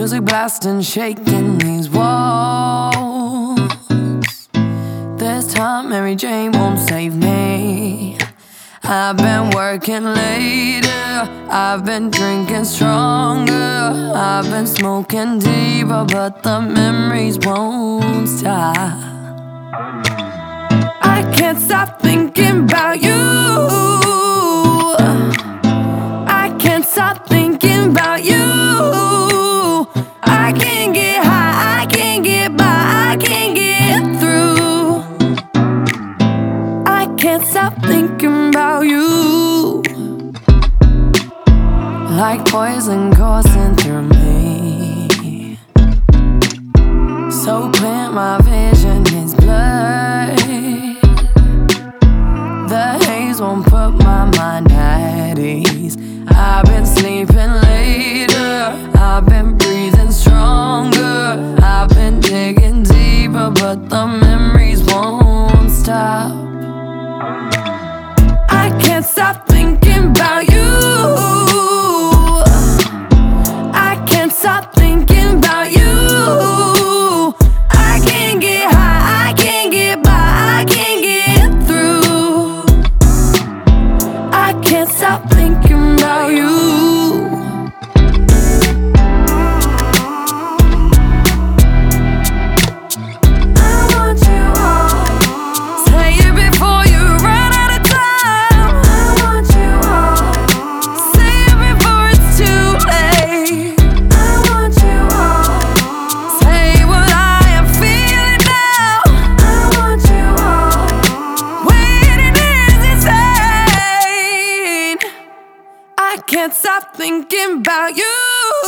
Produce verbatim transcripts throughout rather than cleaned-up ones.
music blasting, shaking these walls. This time Mary Jane won't save me. I've been working later, I've been drinking stronger, I've been smoking deeper, but the memories won't stop. I can't stop thinking about you. I can't stop thinking about you. I can't get high, I can't get by, I can't get through. I can't stop thinking about you. Like poison coursing through me, so clear my vision is blurred. The haze won't put my mind at ease. I've been sleeping later, I've been breathing stronger, I've been digging deeper, but the memories won't stop. I can't stop thinking about you. I can't stop thinking about you. I can't get high, I can't get by, I can't get through. I can't stop thinking about you. I can't stop thinking about you.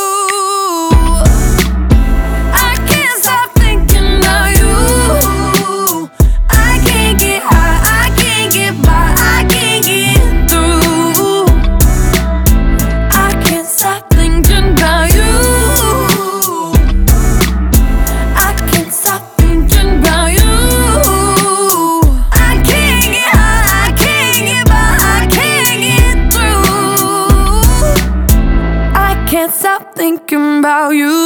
I can't stop thinking about you. I can't get high, I can't get by, I can't get through. I can't stop thinking about you. I can't stop thinking about you. I can't get high, I can't get by, I can't get through. I can't stop thinking about you.